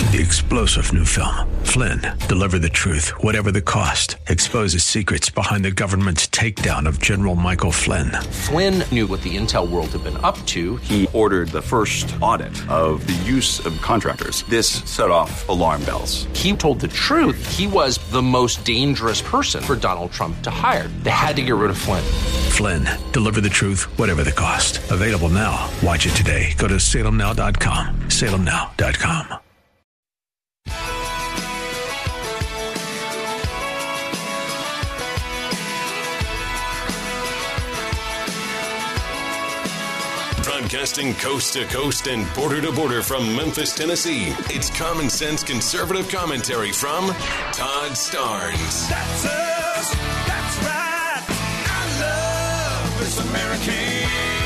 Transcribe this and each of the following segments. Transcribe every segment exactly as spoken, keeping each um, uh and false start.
The explosive new film, Flynn, deliver the truth, whatever the cost, exposes secrets behind the government's takedown of General Michael Flynn. Flynn knew what the intel world had been up to. He ordered the first audit of the use of contractors. This set off alarm bells. He told the truth. He was the most dangerous person for Donald Trump to hire. They had to get rid of Flynn. Flynn, deliver the truth, whatever the cost. Available now. Watch it today. Go to salem now dot com. salem now dot com. Broadcasting coast to coast and border to border from Memphis, Tennessee, it's Common Sense Conservative Commentary from Todd Starnes. That's us. That's right. I love this American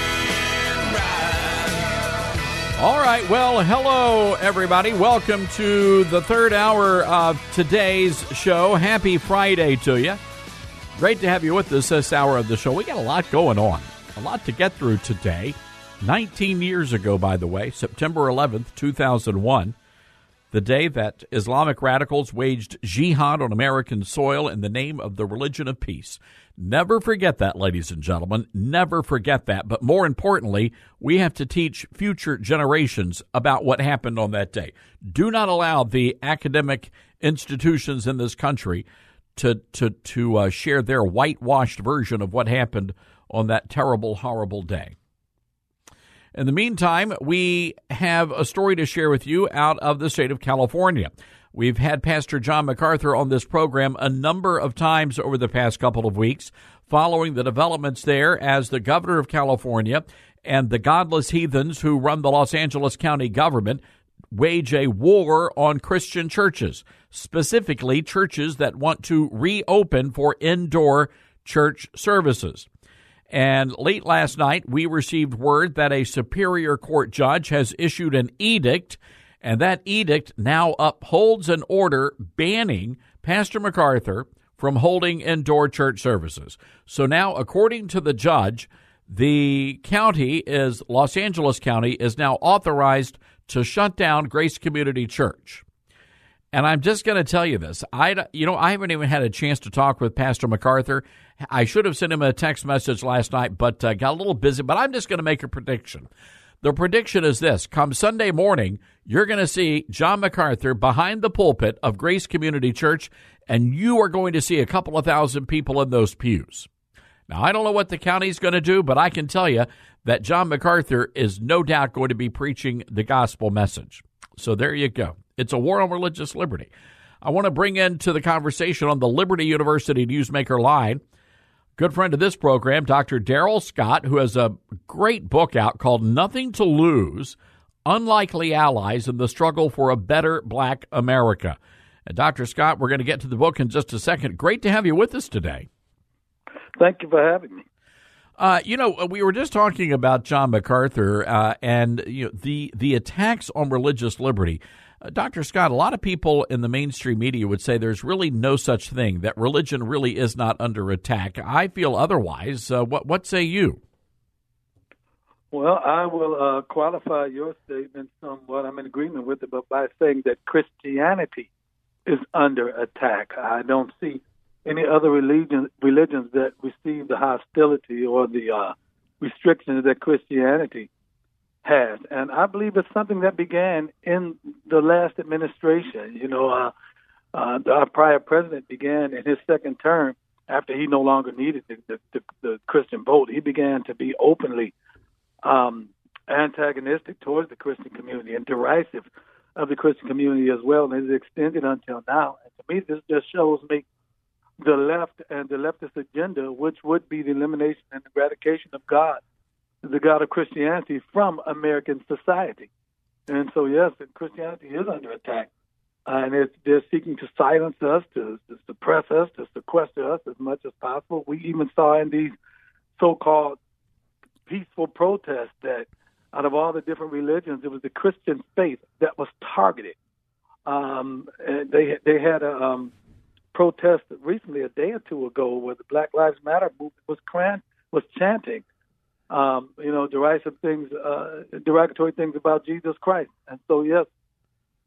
ride. All right. Well, hello, everybody. Welcome to the third hour of today's show. Happy Friday to you. Great to have you with us this hour of the show. We got a lot going on, a lot to get through today. nineteen years ago, by the way, September eleventh, two thousand one, the day that Islamic radicals waged jihad on American soil in the name of the religion of peace. Never forget that, ladies and gentlemen. Never forget that. But more importantly, we have to teach future generations about what happened on that day. Do not allow the academic institutions in this country to to to uh, share their whitewashed version of what happened on that terrible, horrible day. In the meantime, we have a story to share with you out of the state of California. We've had Pastor John MacArthur on this program a number of times over the past couple of weeks, following the developments there as the governor of California and the godless heathens who run the Los Angeles County government wage a war on Christian churches, specifically churches that want to reopen for indoor church services. And late last night, we received word that a Superior Court judge has issued an edict, and that edict now upholds an order banning Pastor MacArthur from holding indoor church services. So now, according to the judge, the county is, Los Angeles County, is now authorized to shut down Grace Community Church. And I'm just going to tell you this. I, you know, I haven't even had a chance to talk with Pastor MacArthur. I should have sent him a text message last night, but uh, got a little busy. But I'm just going to make a prediction. The prediction is this. Come Sunday morning, you're going to see John MacArthur behind the pulpit of Grace Community Church, and you are going to see a couple of thousand people in those pews. Now, I don't know what the county's going to do, but I can tell you that John MacArthur is no doubt going to be preaching the gospel message. So there you go. It's a war on religious liberty. I want to bring into the conversation on the Liberty University Newsmaker line good friend of this program, Doctor Darrell Scott, who has a great book out called Nothing to Lose, Unlikely Allies in the Struggle for a Better Black America. And Doctor Scott, we're going to get to the book in just a second. Great to have you with us today. Thank you for having me. Uh, you know, we were just talking about John MacArthur uh, and you know, the the attacks on religious liberty. Uh, Doctor Scott, a lot of people in the mainstream media would say there's really no such thing, that religion really is not under attack. I feel otherwise. Uh, what what say you? Well, I will uh, qualify your statement somewhat. I'm in agreement with it, but by saying that Christianity is under attack. I don't see any other religion, religions that receive the hostility or the uh, restrictions that Christianity has. And I believe it's something that began in the last administration. You know, uh, uh, our prior president began in his second term, after he no longer needed the, the, the, the Christian vote, he began to be openly um, antagonistic towards the Christian community and derisive of the Christian community as well, and it's extended until now. And to me, this just shows me the left and the leftist agenda, which would be the elimination and eradication of God, the God of Christianity, from American society. And so, yes, Christianity is under attack, and it's, they're seeking to silence us, to, to suppress us, to sequester us as much as possible. We even saw in these so-called peaceful protests that out of all the different religions, it was the Christian faith that was targeted. Um, and they they had a um, protest recently, a day or two ago, where the Black Lives Matter movement was cran- was chanting, um, you know, derisive things, uh, derogatory things about Jesus Christ. And so, yes,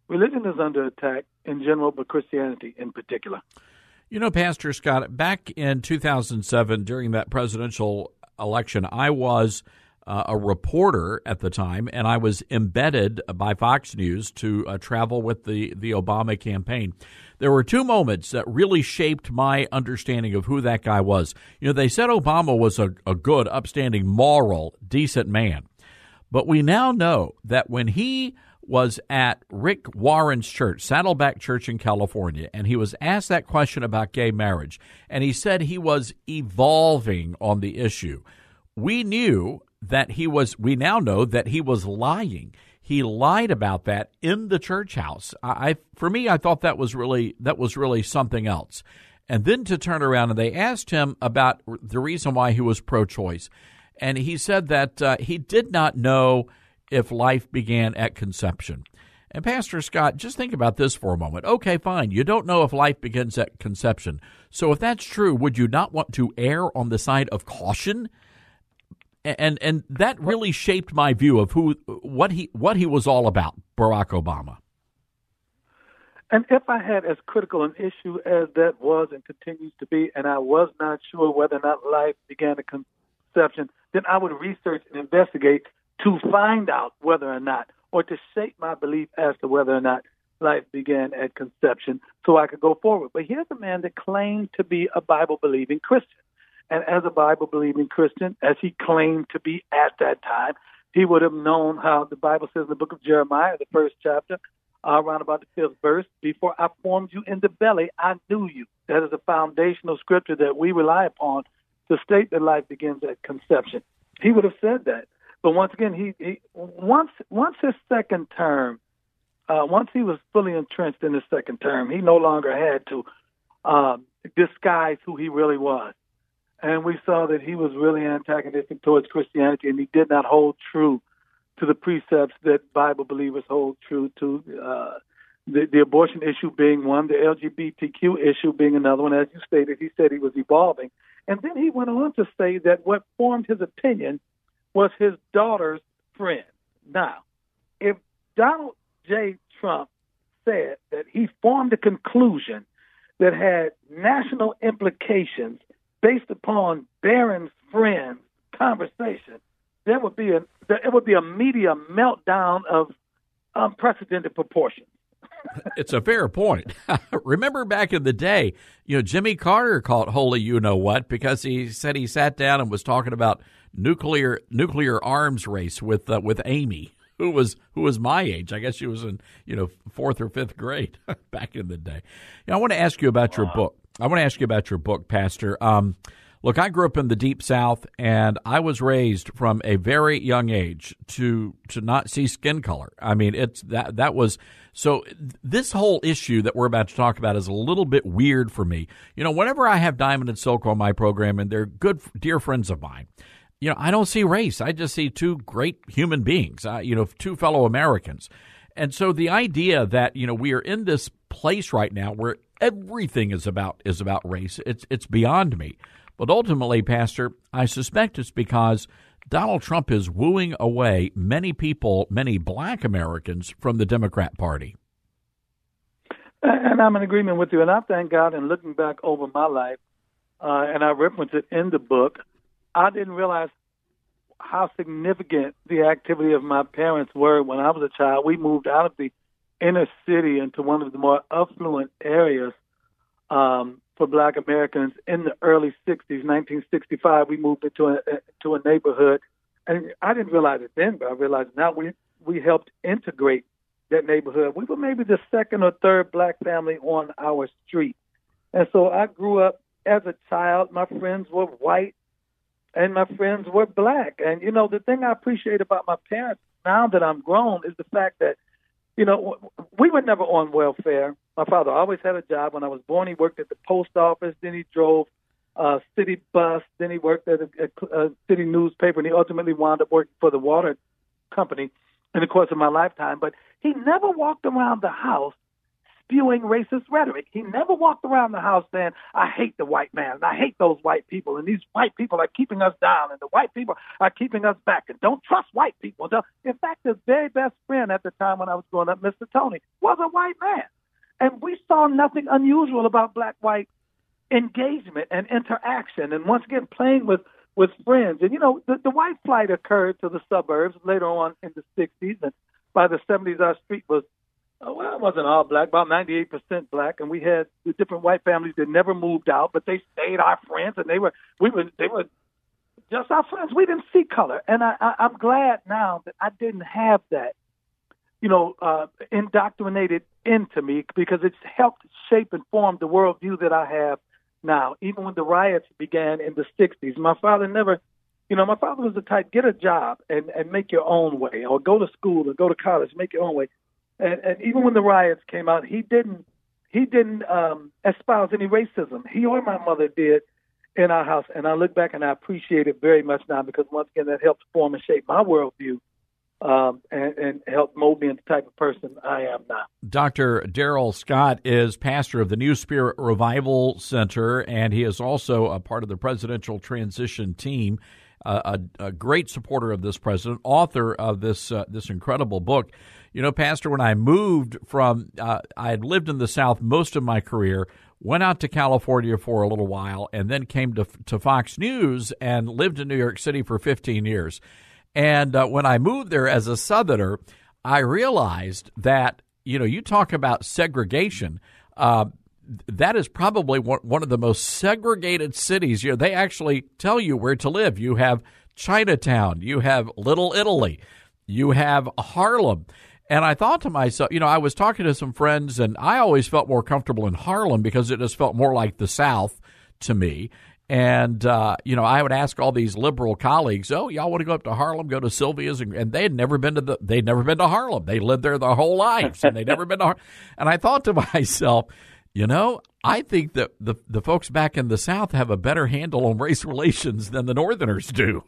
religion is under attack in general, but Christianity in particular. You know, Pastor Scott, back in two thousand seven, during that presidential election, I was uh, a reporter at the time, and I was embedded by Fox News to uh, travel with the, the Obama campaign. There were two moments that really shaped my understanding of who that guy was. You know, they said Obama was a, a good, upstanding, moral, decent man. But we now know that when he was at Rick Warren's church, Saddleback Church in California, and he was asked that question about gay marriage, and he said he was evolving on the issue. We knew that he was, we now know that he was lying. He lied about that in the church house. I, for me, I thought that was really that was really something else. And then to turn around and they asked him about the reason why he was pro-choice, and he said that uh, he did not know if life began at conception. And Pastor Scott, just think about this for a moment. Okay, fine. You don't know if life begins at conception. So if that's true, would you not want to err on the side of caution? And and that really shaped my view of who what he what he was all about, Barack Obama. And if I had as critical an issue as that was and continues to be, and I was not sure whether or not life began at conception, then I would research and investigate to find out whether or not, or to shape my belief as to whether or not life began at conception so I could go forward. But here's a man that claimed to be a Bible-believing Christian. And as a Bible-believing Christian, as he claimed to be at that time, he would have known how the Bible says in the book of Jeremiah, the first chapter, uh, around about the fifth verse, before I formed you in the belly, I knew you. That is a foundational scripture that we rely upon to state that life begins at conception. He would have said that. But once again, he, he once once his second term, uh, once he was fully entrenched in his second term, he no longer had to uh, disguise who he really was. And we saw that he was really antagonistic towards Christianity, and he did not hold true to the precepts that Bible believers hold true to, uh, the, the abortion issue being one, the L G B T Q issue being another one. As you stated, he said he was evolving. And then he went on to say that what formed his opinion was his daughter's friend. Now, if Donald J. Trump said that he formed a conclusion that had national implications based upon Barron's friend's conversation, there would be a it would be a media meltdown of unprecedented proportions. It's a fair point. Remember back in the day, you know, Jimmy Carter caught holy you know what because he said he sat down and was talking about nuclear nuclear arms race with uh, with Amy, who was who was my age. I guess she was in you know fourth or fifth grade back in the day. You know, I want to ask you about your book. I want to ask you about your book, Pastor. Um, look, I grew up in the Deep South, and I was raised from a very young age to to not see skin color. I mean, it's that that was so. This whole issue that we're about to talk about is a little bit weird for me. You know, whenever I have Diamond and Silk on my program, and they're good, dear friends of mine, you know, I don't see race. I just see two great human beings. Uh, you know, two fellow Americans. And so the idea that, you know, we are in this place right now where everything is about is about race, it's it's beyond me. But ultimately, Pastor, I suspect it's because Donald Trump is wooing away many people, many black Americans from the Democrat Party. And I'm in agreement with you. And I thank God, in looking back over my life, uh, and I reference it in the book, I didn't realize how significant the activity of my parents were when I was a child. We moved out of the inner city into one of the more affluent areas um, for black Americans in the early sixties, nineteen sixty-five. We moved into a, to a neighborhood, and I didn't realize it then, but I realized now we, we helped integrate that neighborhood. We were maybe the second or third black family on our street. And so I grew up as a child. My friends were white, and my friends were black. And, you know, the thing I appreciate about my parents now that I'm grown is the fact that, you know, we were never on welfare. My father always had a job. When I was born, he worked at the post office. Then he drove a city bus. Then he worked at a, a, a city newspaper. And he ultimately wound up working for the water company in the course of my lifetime. But he never walked around the house spewing racist rhetoric. He never walked around the house saying, I hate the white man, and I hate those white people, and these white people are keeping us down, and the white people are keeping us back, and don't trust white people. In fact, his very best friend at the time when I was growing up, Mister Tony, was a white man. And we saw nothing unusual about black-white engagement and interaction, and once again, playing with, with friends. And, you know, the, the white flight occurred to the suburbs later on in the sixties, and by the seventies, our street was, well, it wasn't all black, about ninety-eight percent black, and we had the different white families that never moved out, but they stayed our friends, and they were, we were, they were just our friends. We didn't see color, and I, I, I'm glad now that I didn't have that, you know, uh, indoctrinated into me, because it's helped shape and form the worldview that I have now. Even when the riots began in the sixties, my father never, you know, my father was the type, get a job and, and make your own way, or go to school or go to college, make your own way. And, and even when the riots came out, he didn't he didn't um, espouse any racism. He or my mother did in our house. And I look back and I appreciate it very much now, because once again, that helped form and shape my worldview. Um, and, and help mold me into the type of person I am now. Doctor Darrell Scott is pastor of the New Spirit Revival Center, and he is also a part of the presidential transition team, uh, a, a great supporter of this president, author of this uh, this incredible book. You know, Pastor, when I moved from, uh, I had lived in the South most of my career, went out to California for a little while, and then came to, to Fox News and lived in New York City for fifteen years. And uh, when I moved there as a Southerner, I realized that, you know, you talk about segregation. Uh, that is probably one, one of the most segregated cities. You know, they actually tell you where to live. You have Chinatown. You have Little Italy. You have Harlem. And I thought to myself, you know, I was talking to some friends, and I always felt more comfortable in Harlem because it just felt more like the South to me. And, uh, you know, I would ask all these liberal colleagues, oh, y'all want to go up to Harlem, go to Sylvia's? And, and they had never been to the, they'd never been to Harlem. They lived there their whole lives, and they'd never been to Harlem. And I thought to myself, you know, I think that the, the folks back in the South have a better handle on race relations than the Northerners do.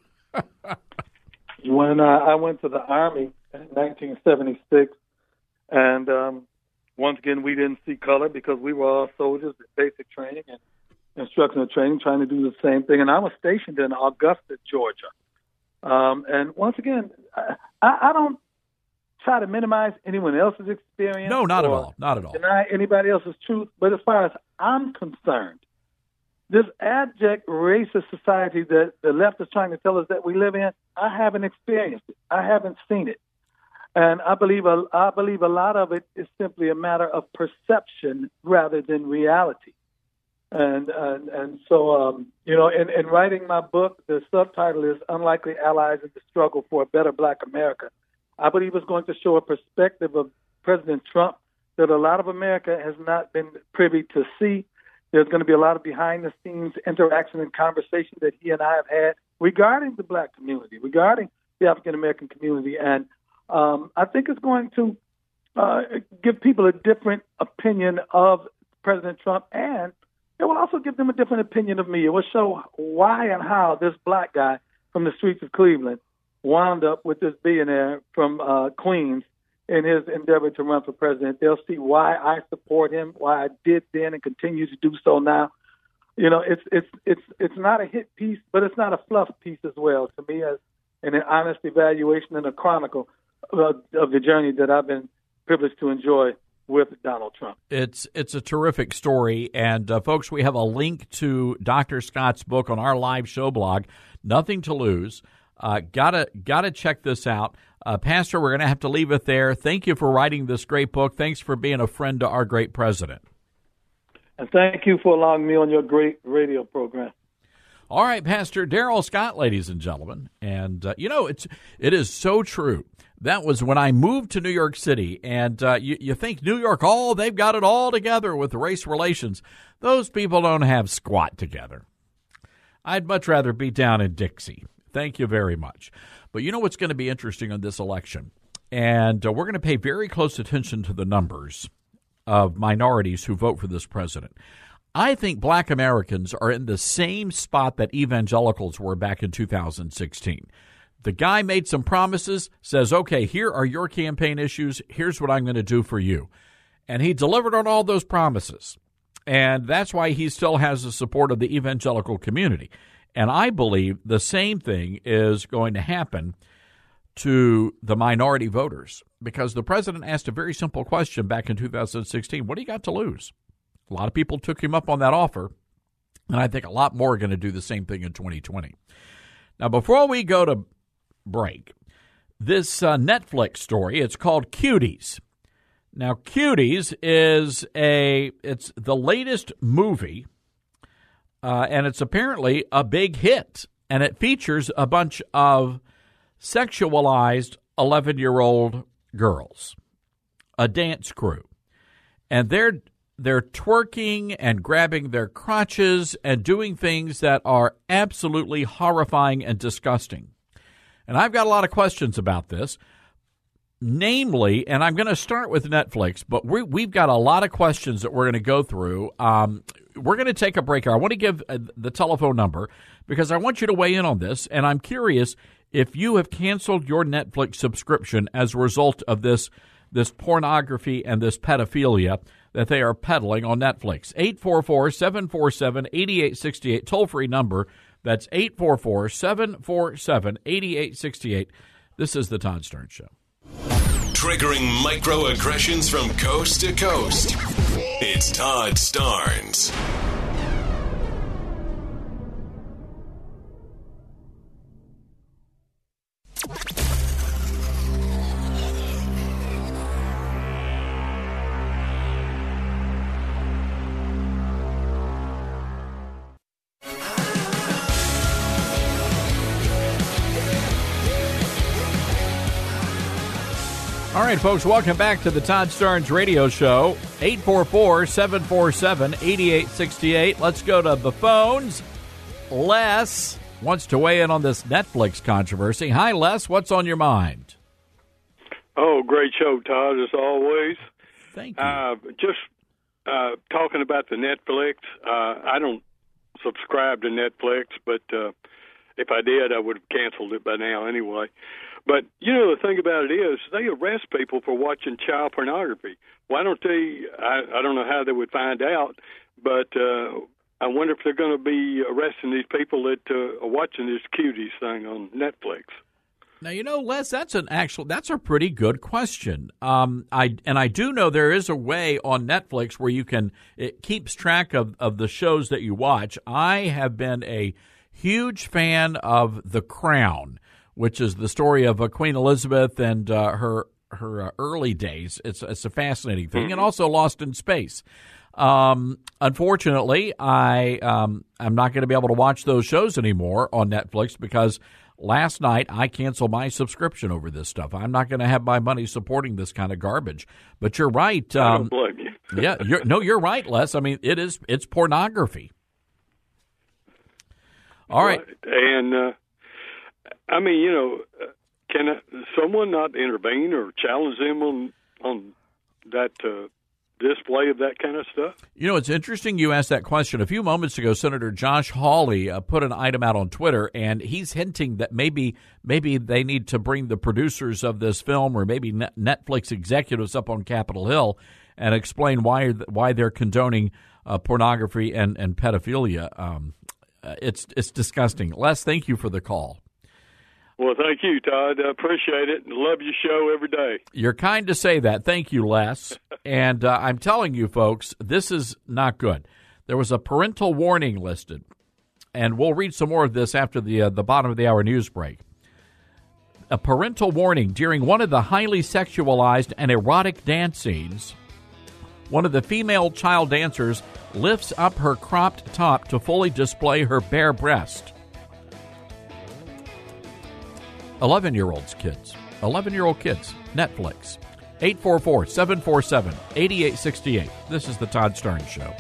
When uh, I went to the Army in nineteen seventy-six, and um, once again, we didn't see color because we were all soldiers with basic training and instructional training, trying to do the same thing. And I was stationed in Augusta, Georgia. Um, and once again, I, I don't try to minimize anyone else's experience. No, not at all. Not at all. Deny anybody else's truth. But as far as I'm concerned, this abject racist society that the left is trying to tell us that we live in, I haven't experienced it. I haven't seen it. And I believe a, I believe a lot of it is simply a matter of perception rather than reality. And and, and so, um, you know, in, in writing my book, the subtitle is Unlikely Allies in the Struggle for a Better Black America. I believe it's going to show a perspective of President Trump that a lot of America has not been privy to see. There's going to be a lot of behind-the-scenes interaction and conversation that he and I have had regarding the black community, regarding the African-American community. And um, I think it's going to uh, give people a different opinion of President Trump, and it will also give them a different opinion of me. It will show why and how this black guy from the streets of Cleveland wound up with this billionaire from uh, Queens in his endeavor to run for president. They'll see why I support him, why I did then and continue to do so now. You know, it's it's it's it's not a hit piece, but it's not a fluff piece as well to me, as an honest evaluation and a chronicle of, of the journey that I've been privileged to enjoy with Donald Trump. It's it's a terrific story, and uh, folks, we have a link to Doctor Scott's book on our live show blog, Nothing to Lose. Uh, gotta gotta check this out. Uh, Pastor, we're going to have to leave it there. Thank you for writing this great book. Thanks for being a friend to our great president. And thank you for allowing me on your great radio program. All right, Pastor Darrell Scott, ladies and gentlemen. And, uh, you know, it's it is so true. That was when I moved to New York City. And uh, you, you think New York, oh, they've got it all together with race relations. Those people don't have squat together. I'd much rather be down in Dixie. Thank you very much. But you know what's going to be interesting on this election? And uh, we're going to pay very close attention to the numbers of minorities who vote for this president. I think black Americans are in the same spot that evangelicals were back in two thousand sixteen. The guy made some promises, says, okay, here are your campaign issues. Here's what I'm going to do for you. And he delivered on all those promises. And that's why he still has the support of the evangelical community. And I believe the same thing is going to happen to the minority voters, because the president asked a very simple question back in two thousand sixteen. What do you got to lose? A lot of people took him up on that offer, and I think a lot more are going to do the same thing in twenty twenty. Now, before we go to break, this uh, Netflix story, it's called Cuties. Now, Cuties is a it's the latest movie, uh, and it's apparently a big hit, and it features a bunch of sexualized eleven-year-old girls, a dance crew, and they're they're twerking and grabbing their crotches and doing things that are absolutely horrifying and disgusting. And I've got a lot of questions about this, namely, and I'm going to start with Netflix, but we, we've got a lot of questions that we're going to go through. Um, we're going to take a break here. I want to give uh, the telephone number because I want you to weigh in on this, and I'm curious if you have canceled your Netflix subscription as a result of this this pornography and this pedophilia that they are peddling on Netflix. eight four four, seven four seven, eight eight six eight, toll-free number. That's eight four four, seven four seven, eight eight six eight. This is the Todd Stern Show. Triggering microaggressions from coast to coast. It's Todd Starnes. All right, folks, welcome back to the Todd Starnes Radio Show. eight four four, seven four seven, eight eight six eight. Let's go to the phones. Les wants to weigh in on this Netflix controversy. Hi, Les. What's on your mind? Oh, great show, Todd, as always. Thank you. Uh, just uh, talking about the Netflix, uh, I don't subscribe to Netflix, but uh, if I did, I would have canceled it by now anyway. But, you know, the thing about it is they arrest people for watching child pornography. Why don't they, I, I don't know how they would find out, but uh, I wonder if they're going to be arresting these people that uh, are watching this Cuties thing on Netflix. Now, you know, Les, that's an actual, that's a pretty good question. Um, I and I do know there is a way on Netflix where you can, it keeps track of, of the shows that you watch. I have been a huge fan of The Crown, which is the story of uh, Queen Elizabeth and uh, her her uh, early days. It's it's a fascinating thing, and also Lost in Space. Um, unfortunately, I um, I'm not going to be able to watch those shows anymore on Netflix because last night I canceled my subscription over this stuff. I'm not going to have my money supporting this kind of garbage. But you're right. Um, I don't blame you. yeah, you're, no, you're right, Les. I mean, it is it's pornography. All right, right. and. Uh, I mean, you know, can someone not intervene or challenge them on on that uh, display of that kind of stuff? You know, it's interesting you asked that question. A few moments ago, Senator Josh Hawley uh, put an item out on Twitter, and he's hinting that maybe maybe they need to bring the producers of this film or maybe Netflix executives up on Capitol Hill and explain why why they're condoning uh, pornography and, and pedophilia. Um, uh, it's it's disgusting. Les, thank you for the call. Well, thank you, Todd. I appreciate it. Love your show every day. You're kind to say that. Thank you, Les. And uh, I'm telling you, folks, this is not good. There was a parental warning listed, and we'll read some more of this after the uh, the bottom of the hour news break. A parental warning during one of the highly sexualized and erotic dance scenes. One of the female child dancers lifts up her cropped top to fully display her bare breast. eleven-year-olds kids. eleven-year-old kids. Netflix. eight four four, seven four seven, eight eight six eight. This is the Todd Stern Show.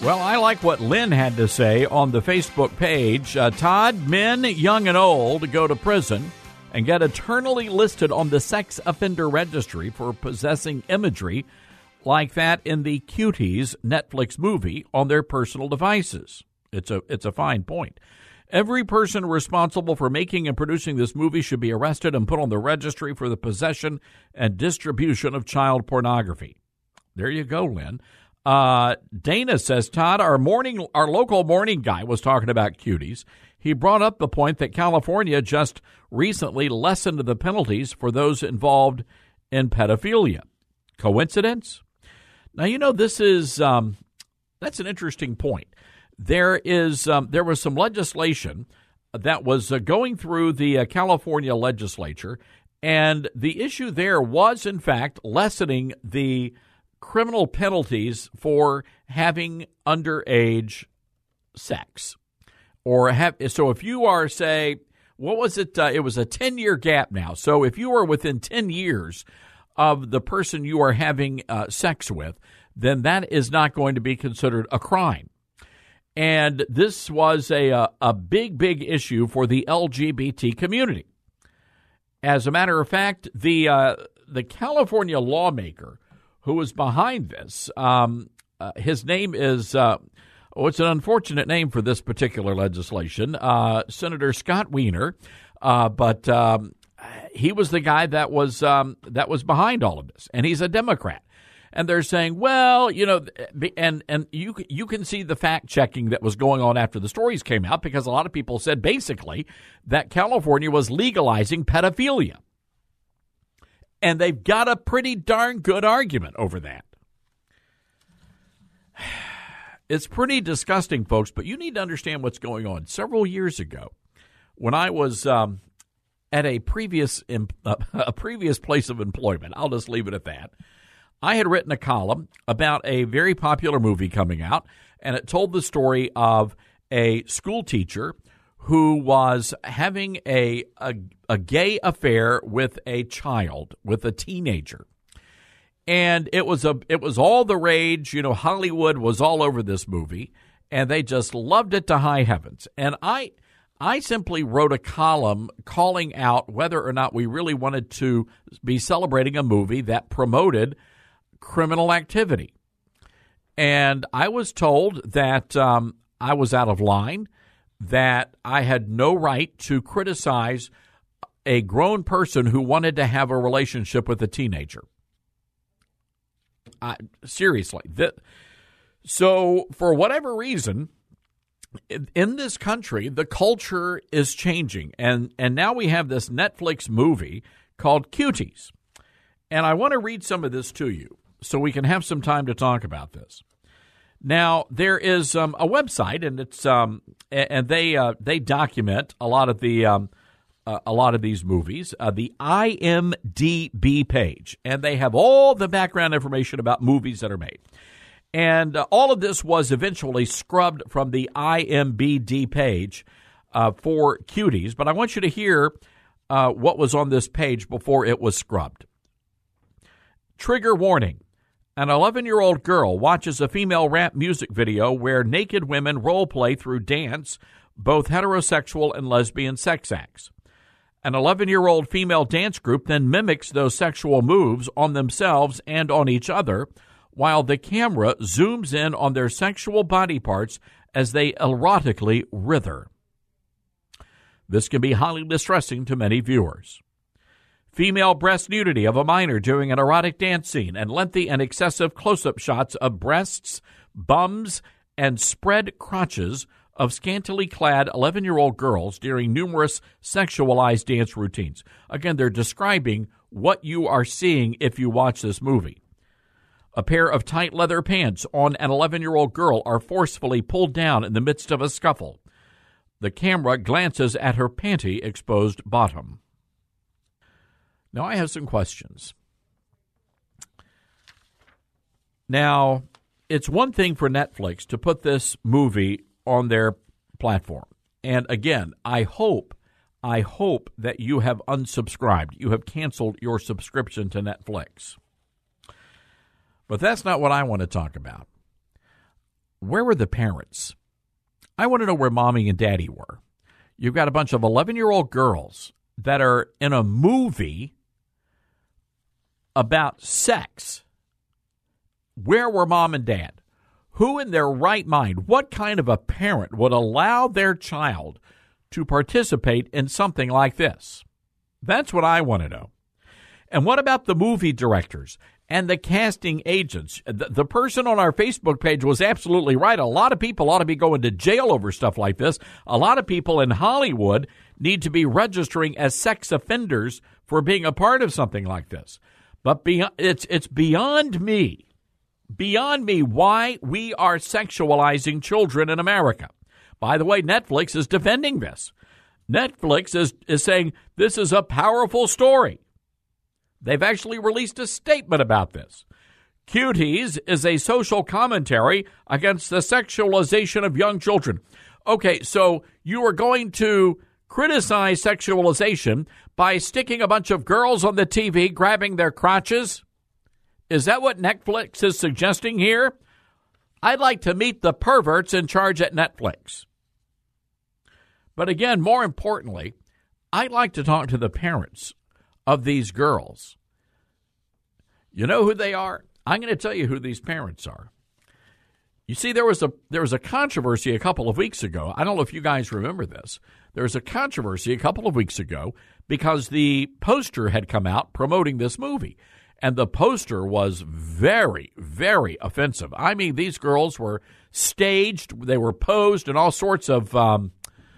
Well, I like what Lynn had to say on the Facebook page. Uh, Todd, men young and old go to prison and get eternally listed on the sex offender registry for possessing imagery like that in the Cuties Netflix movie on their personal devices. It's a it's a fine point. Every person responsible for making and producing this movie should be arrested and put on the registry for the possession and distribution of child pornography. There you go, Lynn. Uh, Dana says, Todd, our morning, our local morning guy was talking about Cuties. He brought up the point that California just recently lessened the penalties for those involved in pedophilia. Coincidence? Now, you know, this is, um, that's an interesting point. There is, um, there was some legislation that was uh, going through the uh, California legislature, and the issue there was, in fact, lessening the criminal penalties for having underage sex. Or have, so if you are, say, what was it? Uh, it was a ten-year gap now. So if you are within ten years of the person you are having uh, sex with, then that is not going to be considered a crime. And this was a, a, a big, big issue for the L G B T community. As a matter of fact, the uh, the California lawmaker who was behind this, um, uh, his name is, uh, oh, it's an unfortunate name for this particular legislation, uh, Senator Scott Wiener, uh, but um, he was the guy that was um, that was behind all of this, and he's a Democrat. And they're saying, well, you know, and and you you can see the fact checking that was going on after the stories came out, because a lot of people said basically that California was legalizing pedophilia. And they've got a pretty darn good argument over that. It's pretty disgusting, folks, but you need to understand what's going on. Several years ago, when I was um, at a previous uh, a previous place of employment, I'll just leave it at that, I had written a column about a very popular movie coming out, and it told the story of a school teacher who was having a, a a gay affair with a child, with a teenager. And it was a it was all the rage. You know, Hollywood was all over this movie, and they just loved it to high heavens. And I I simply wrote a column calling out whether or not we really wanted to be celebrating a movie that promoted criminal activity. And I was told that um, I was out of line, that I had no right to criticize a grown person who wanted to have a relationship with a teenager. I, seriously. The, so for whatever reason, in this country, the culture is changing. And, and now we have this Netflix movie called Cuties. And I want to read some of this to you so we can have some time to talk about this. Now, there is um, a website, and it's um, and they uh, they document a lot of the um, uh, a lot of these movies. Uh, the I M D B page, and they have all the background information about movies that are made. And uh, all of this was eventually scrubbed from the I M D B page uh, for Cuties. But I want you to hear uh, what was on this page before it was scrubbed. Trigger warning. An eleven-year-old girl watches a female rap music video where naked women role play through dance both heterosexual and lesbian sex acts. An eleven-year-old female dance group then mimics those sexual moves on themselves and on each other, while the camera zooms in on their sexual body parts as they erotically writher. This can be highly distressing to many viewers. Female breast nudity of a minor doing an erotic dance scene and lengthy and excessive close-up shots of breasts, bums, and spread crotches of scantily clad eleven-year-old girls during numerous sexualized dance routines. Again, they're describing what you are seeing if you watch this movie. A pair of tight leather pants on an eleven-year-old girl are forcefully pulled down in the midst of a scuffle. The camera glances at her panty-exposed bottom. Now, I have some questions. Now, it's one thing for Netflix to put this movie on their platform. And again, I hope, I hope that you have unsubscribed. You have canceled your subscription to Netflix. But that's not what I want to talk about. where were the parents? I want to know where mommy and daddy were. You've got a bunch of eleven-year-old girls that are in a movie about sex. Where were mom and dad? Who in their right mind, what kind of a parent would allow their child to participate in something like this? That's what I want to know. And what about the movie directors and the casting agents? The, the person on our Facebook page was absolutely right. A lot of people ought to be going to jail over stuff like this. A lot of people in Hollywood need to be registering as sex offenders for being a part of something like this. But beyond, it's it's beyond me, beyond me why we are sexualizing children in America. By the way, Netflix is defending this. Netflix is, is saying this is a powerful story. They've actually released a statement about this. Cuties is a social commentary against the sexualization of young children. Okay, so you are going to criticize sexualization by sticking a bunch of girls on the T V grabbing their crotches? Is that what Netflix is suggesting here? I'd like to meet the perverts in charge at Netflix. But again, more importantly, I'd like to talk to the parents of these girls. You know who they are? I'm going to tell you who these parents are. You see, there was a there was a controversy a couple of weeks ago. I don't know if you guys remember this. There was a controversy a couple of weeks ago because the poster had come out promoting this movie. And the poster was very, very offensive. I mean, these girls were staged. They were posed in all sorts of um,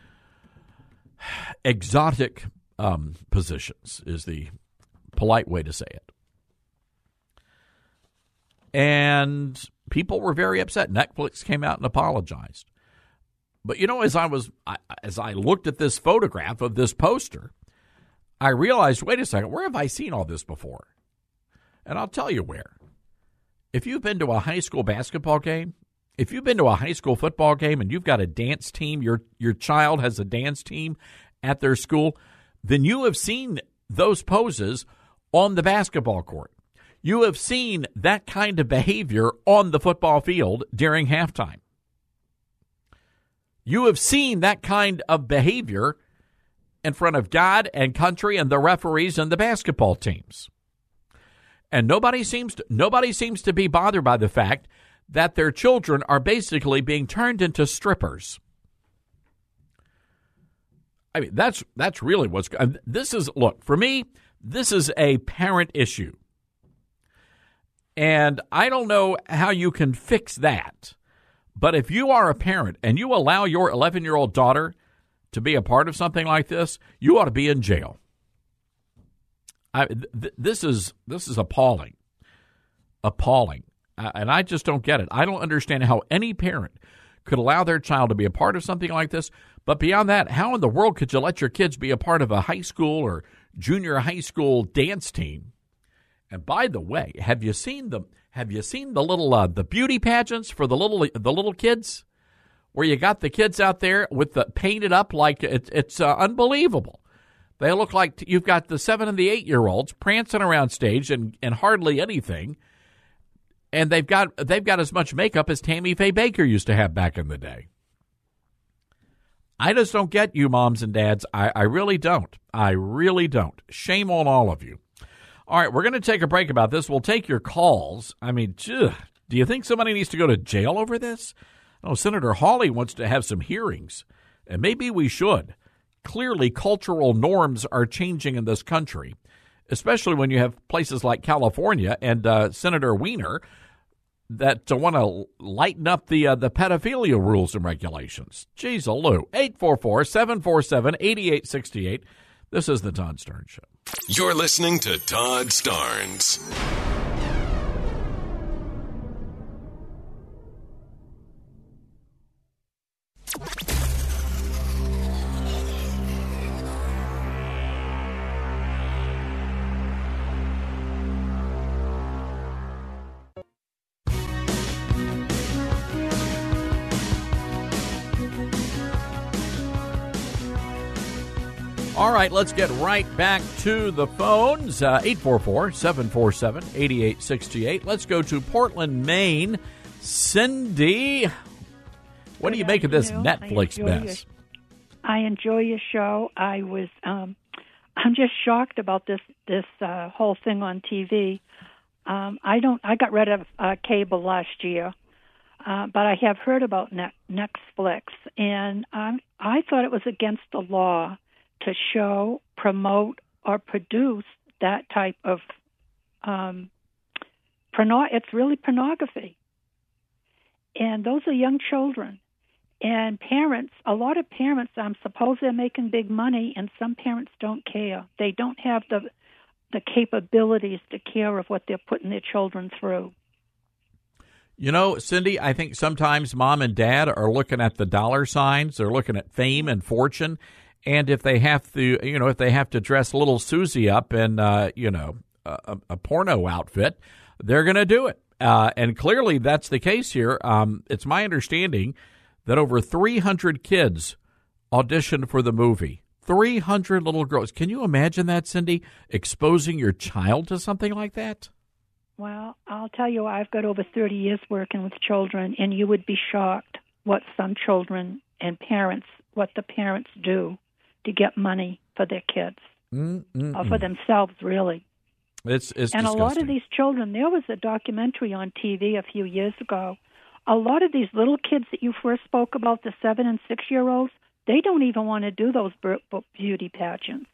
exotic um, positions is the polite way to say it. And people were very upset. Netflix came out and apologized. But, you know, as I was as I looked at this photograph of this poster, I realized, wait a second, where have I seen all this before? And I'll tell you where. If you've been to a high school basketball game, if you've been to a high school football game and you've got a dance team, your your child has a dance team at their school, then you have seen those poses on the basketball court. You have seen that kind of behavior on the football field during halftime. You have seen that kind of behavior in front of God and country and the referees and the basketball teams. And nobody seems to, nobody seems to be bothered by the fact that their children are basically being turned into strippers. I mean, that's that's really what's – this is – look, for me, this is a parent issue. And I don't know how you can fix that. But if you are a parent and you allow your eleven-year-old daughter to be a part of something like this, you ought to be in jail. I, th- this is this is appalling, appalling, uh, and I just don't get it. I don't understand how any parent could allow their child to be a part of something like this. But beyond that, how in the world could you let your kids be a part of a high school or junior high school dance team? And by the way, have you seen the have you seen the little uh, the beauty pageants for the little the little kids, where you got the kids out there with the painted up like it, it's uh, unbelievable. They look like you've got the seven and the eight-year-olds prancing around stage and, and hardly anything, and they've got they've got as much makeup as Tammy Faye Baker used to have back in the day. I just don't get you, moms and dads. I, I really don't. I really don't. Shame on all of you. All right, we're going to take a break about this. We'll take your calls. I mean, ugh, do you think somebody needs to go to jail over this? Oh, Senator Hawley wants to have some hearings, and maybe we should. Clearly, cultural norms are changing in this country, especially when you have places like California and uh, Senator Wiener that uh, want to lighten up the uh, the pedophilia rules and regulations. Jeez, Lou. eight four four, seven four seven, eight eight six eight. This is the Todd Starnes Show. You're listening to Todd Starnes. All right, let's get right back to the phones. Uh, eight four four, seven four seven, eight eight six eight. Let's go to Portland, Maine. Cindy, What do Good you make of this afternoon. Netflix I enjoy mess? Your, I enjoy your show. I was, um, I'm just shocked about this this uh, whole thing on T V. Um, I don't. I got rid of uh, cable last year, uh, but I have heard about Net, Netflix, and um, I thought it was against the law to show, promote, or produce that type of. Um, porno- it's really pornography. And those are young children. And parents, a lot of parents, I'm suppose they're making big money, and some parents don't care. They don't have the the capabilities to care of what they're putting their children through. You know, Cindy, I think sometimes mom and dad are looking at the dollar signs. They're looking at fame and fortune. And if they have to, you know, if they have to dress little Susie up in, uh, you know, a, a porno outfit, they're going to do it. Uh, and clearly that's the case here. Um, it's my understanding that over three hundred kids auditioned for the movie. three hundred little girls. Can you imagine that, Cindy, exposing your child to something like that? Well, I'll tell you, I've got over thirty years working with children, and you would be shocked what some children and parents, what the parents do to get money for their kids, Mm-mm-mm. or for themselves, really. It's, it's and disgusting. a lot of these children, there was a documentary on T V a few years ago. A lot of these little kids that you first spoke about, the seven and six-year-olds, they don't even want to do those beauty pageants.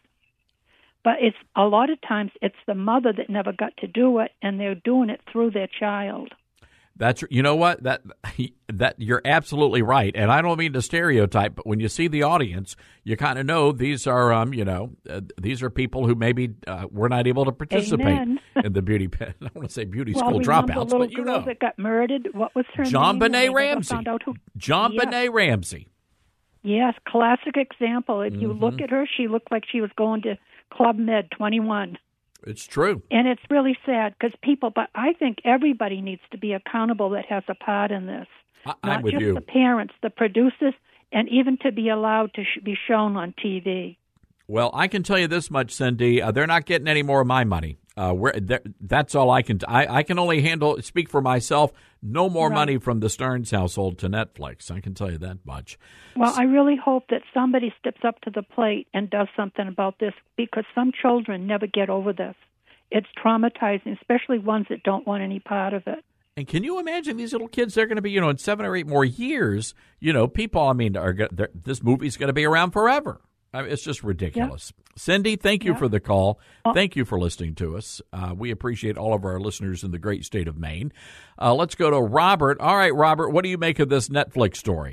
But it's a lot of times it's the mother that never got to do it, and they're doing it through their child. That's, you know what, that that you're absolutely right, and I don't mean to stereotype, but when you see the audience, you kind of know these are, um, you know, uh, these are people who maybe uh, were not able to participate in the beauty. I don't want to say beauty well, school remember dropouts, the little but you girl know, that got murdered. What was her John name? Benet Ramsey. Who... John yes. Benet Ramsey. Yes, classic example. If you Mm-hmm. look at her, she looked like she was going to Club Med twenty-one. It's true. And it's really sad because people, but I think everybody needs to be accountable that has a part in this. I, I'm Not with just you. the parents, the producers, and even to be allowed to sh- be shown on T V. Well, I can tell you this much, Cindy. Uh, they're not getting any more of my money. Uh, we're, that's all I can. I, I can only handle, speak for myself. No more Right. money from the Stearns household to Netflix. I can tell you that much. Well, I really hope that somebody steps up to the plate and does something about this because some children never get over this. It's traumatizing, especially ones that don't want any part of it. And can you imagine these little kids? They're going to be, you know, in seven or eight more years. You know, people. I mean, are this movie's going to be around forever? I mean, it's just ridiculous. Yep. Cindy, thank you yep. for the call. Well, thank you for listening to us. Uh, we appreciate all of our listeners in the great state of Maine. Uh, let's go to Robert. All right, Robert, what do you make of this Netflix story?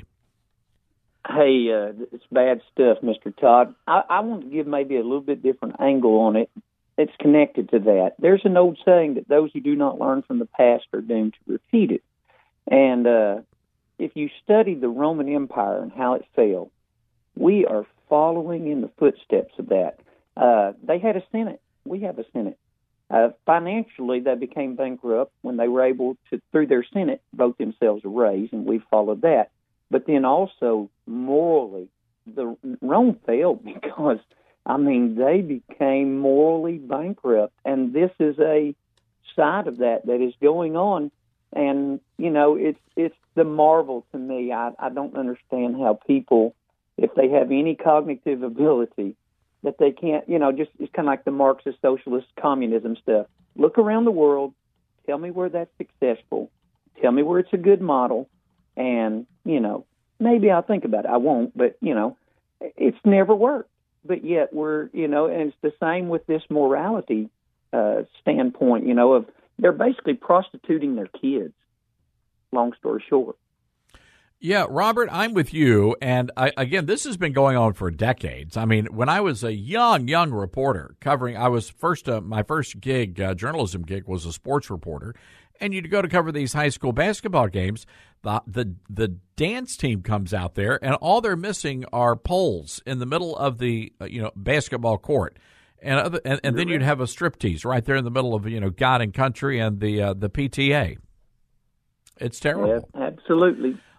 Hey, uh, it's bad stuff, Mister Todd. I, I want to give maybe a little bit different angle on it. It's connected to that. There's an old saying that those who do not learn from the past are doomed to repeat it. And uh, if you study the Roman Empire and how it fell, we are following in the footsteps of that. Uh, they had a Senate. We have a Senate. Uh, financially, they became bankrupt when they were able to, through their Senate, vote themselves a raise, and we followed that. But then also, morally, the Rome failed because, I mean, they became morally bankrupt. And this is a side of that that is going on. And, you know, it's it's the marvel to me. I, I don't understand how people, if they have any cognitive ability, that they can't, you know, just it's kind of like the Marxist, socialist, communism stuff. Look around the world. Tell me where that's successful. Tell me where it's a good model. And, you know, maybe I'll think about it. I won't, but, you know, it's never worked. But yet we're, you know, and it's the same with this morality uh, standpoint, you know, of they're basically prostituting their kids, long story short. Yeah, Robert, I'm with you. And I, again, this has been going on for decades. I mean, when I was a young, young reporter covering, I was first, uh, my first gig, uh, journalism gig was a sports reporter. And you'd go to cover these high school basketball games. The, the the dance team comes out there, and all they're missing are poles in the middle of the uh, you know basketball court, and other, and, and then you'd have a striptease right there in the middle of you know God and Country and the uh, the P T A. It's terrible. Yeah, absolutely.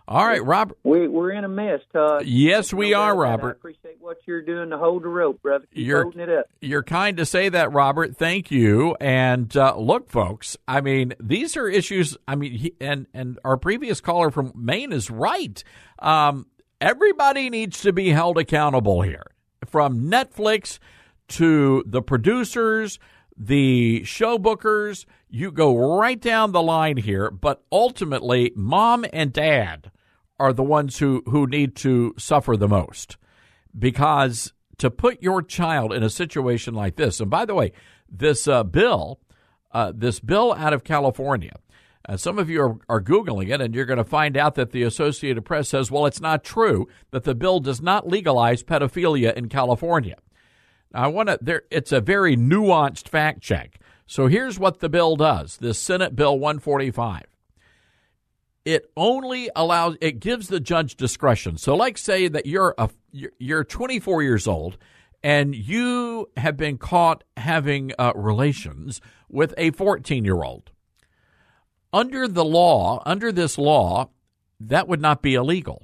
All right, Robert. We, we're in a mess, Todd. Yes, we no are, Robert. I appreciate what you're doing to hold the rope, brother. Keep you're, holding it up. You're kind to say that, Robert. Thank you. And uh, look, folks, I mean, these are issues. I mean, he, and, and our previous caller from Maine is right. Um, everybody needs to be held accountable here, from Netflix to the producers, the show bookers. You go right down the line here, but ultimately, mom and dad are the ones who, who need to suffer the most, because to put your child in a situation like this, and by the way, this uh, bill, uh, this bill out of California, uh, some of you are, are Googling it, and you're going to find out that the Associated Press says, well, it's not true that the bill does not legalize pedophilia in California. Now, I want to, there, it's a very nuanced fact check. So here's what the bill does, this Senate Bill one forty-five. It only allows, it gives the judge discretion. So like say that you're a, you're twenty-four years old and you have been caught having uh, relations with a fourteen-year-old. Under the law, under this law, that would not be illegal.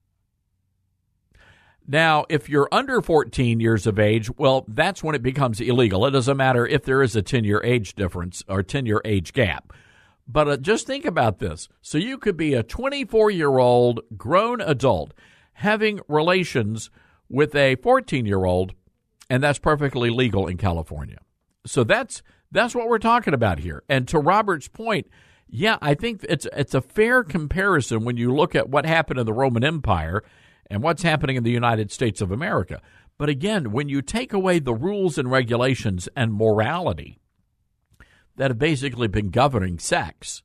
Now, if you're under fourteen years of age, well, that's when it becomes illegal. It doesn't matter if there is a ten-year age difference or ten-year age gap. But uh, just think about this. So you could be a twenty-four-year-old grown adult having relations with a fourteen-year-old, and that's perfectly legal in California. So that's that's what we're talking about here. And to Robert's point, yeah, I think it's it's a fair comparison when you look at what happened in the Roman Empire and what's happening in the United States of America. But again, when you take away the rules and regulations and morality that have basically been governing sex,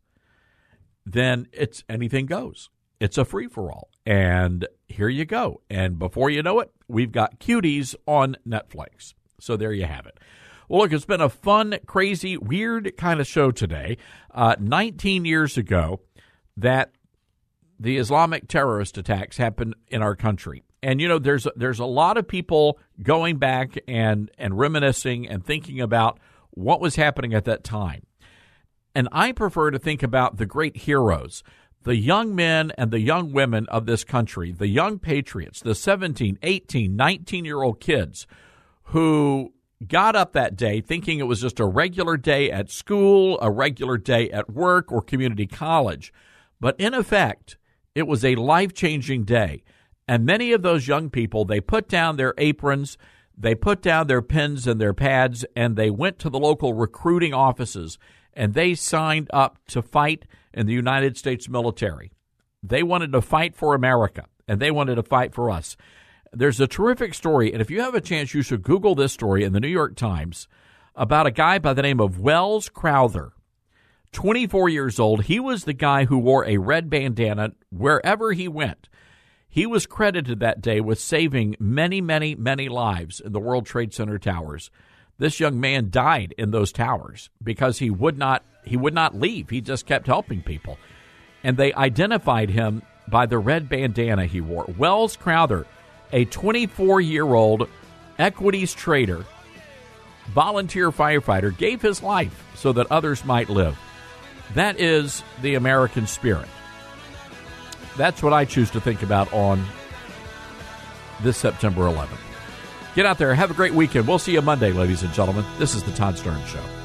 then it's anything goes. It's a free-for-all. And here you go. And before you know it, we've got Cuties on Netflix. So there you have it. Well, look, it's been a fun, crazy, weird kind of show today. Uh, nineteen years ago that the Islamic terrorist attacks happened in our country. And, you know, there's there's a lot of people going back and, and reminiscing and thinking about what was happening at that time. And I prefer to think about the great heroes, the young men and the young women of this country, the young patriots, the seventeen, eighteen, nineteen-year-old kids who got up that day thinking it was just a regular day at school, a regular day at work or community college. But in effect, it was a life-changing day. And many of those young people, they put down their aprons, they put down their pens and their pads, and they went to the local recruiting offices, and they signed up to fight in the United States military. They wanted to fight for America, and they wanted to fight for us. There's a terrific story, and if you have a chance, you should Google this story in the New York Times about a guy by the name of Welles Crowther, twenty-four years old. He was the guy who wore a red bandana wherever he went. He was credited that day with saving many, many, many lives in the World Trade Center towers. This young man died in those towers because he would not he would not leave. He just kept helping people. And they identified him by the red bandana he wore. Welles Crowther, a twenty-four-year-old equities trader, volunteer firefighter, gave his life so that others might live. That is the American spirit. That's what I choose to think about on this September eleventh. Get out there. Have a great weekend. We'll see you Monday, ladies and gentlemen. This is the Todd Stern Show.